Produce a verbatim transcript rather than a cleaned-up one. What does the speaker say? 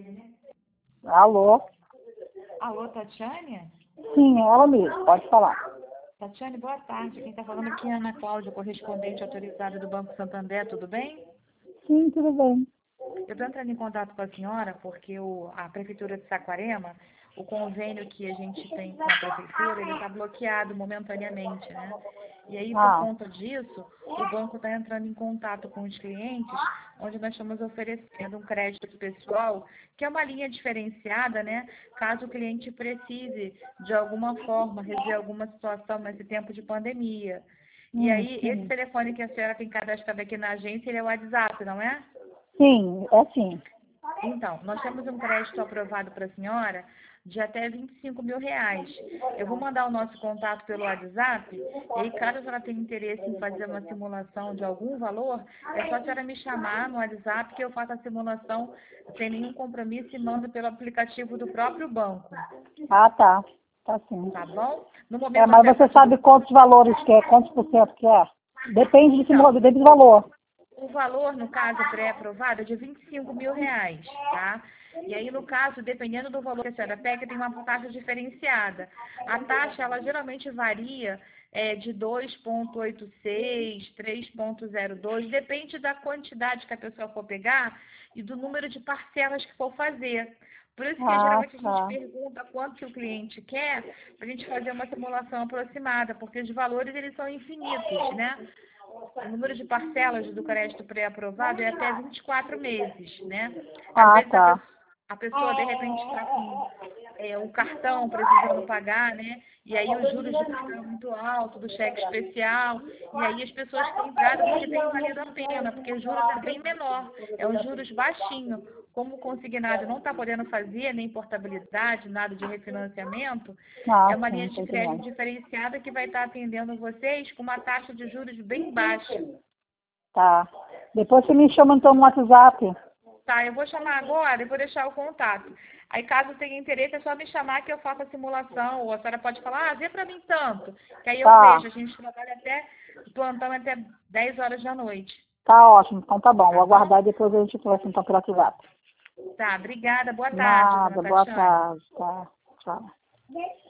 Alô? Alô, Tatiane? Sim, é ela mesmo, pode falar. Tatiane, boa tarde. Quem está falando aqui é a Ana Cláudia, correspondente autorizada do Banco Santander, tudo bem? Sim, tudo bem. Eu estou entrando em contato com a senhora porque o, a Prefeitura de Saquarema, o convênio que a gente tem com a Prefeitura, ele está bloqueado momentaneamente, né? E aí, por Ah, conta disso, o banco está entrando em contato com os clientes, onde nós estamos oferecendo um crédito pessoal, que é uma linha diferenciada, né? Caso o cliente precise, de alguma forma, resolver alguma situação nesse tempo de pandemia. E hum, aí, esse sim. telefone que a senhora tem cadastrado aqui na agência, ele é o WhatsApp, não é? Sim, é sim. Então, nós temos um crédito aprovado para a senhora de até vinte e cinco mil reais. Eu vou mandar o nosso contato pelo WhatsApp, e aí, caso a senhora tenha interesse em fazer uma simulação de algum valor, é só a senhora me chamar no WhatsApp que eu faço a simulação sem nenhum compromisso e mando pelo aplicativo do próprio banco. Ah, tá. Tá sim. Tá bom? No É, momento a mas senhora você está sabe tudo. quantos valores que é, quantos por cento que é? Depende do, Então, simula- depende do valor. o valor, no caso pré-aprovado, é de vinte e cinco mil reais, tá? E aí, no caso, dependendo do valor que a senhora pega, tem uma taxa diferenciada. A taxa, ela geralmente varia é, de dois vírgula oitenta e seis, três vírgula zero dois, depende da quantidade que a pessoa for pegar e do número de parcelas que for fazer. Por isso que Ah, geralmente a gente tá. pergunta quanto que o cliente quer, para a gente fazer uma simulação aproximada, porque os valores eles são infinitos, né? O número de parcelas do crédito pré-aprovado é até vinte e quatro meses, né? Às Ah, vezes a tá. pessoa, a pessoa de repente está com é, o cartão precisando pagar, né? E aí os juros do cartão é muito alto, do cheque especial, e aí as pessoas têm entrado porque tem valido a pena, porque os juros é bem menor, é os juros baixinho. Como o consignado não está podendo fazer nem portabilidade, nada de refinanciamento, Ah, é uma linha sim, tô de crédito entendendo. diferenciada que vai estar atendendo vocês com uma taxa de juros bem baixa. Tá. Depois você me chama então no WhatsApp. Tá, eu vou chamar agora e vou deixar o contato. Aí, caso tenha interesse, é só me chamar que eu faço a simulação. Ou a senhora pode falar, ah, vê pra mim tanto. Que aí eu Tá. vejo. A gente trabalha até, o plantão é até dez horas da noite. Tá ótimo. Então tá bom. Vou Tá bom? aguardar e depois a gente conversa então pelo WhatsApp. Tá, obrigada. Boa tarde, dona Nada. Boa Tatiane. tarde. Tá. Tchau.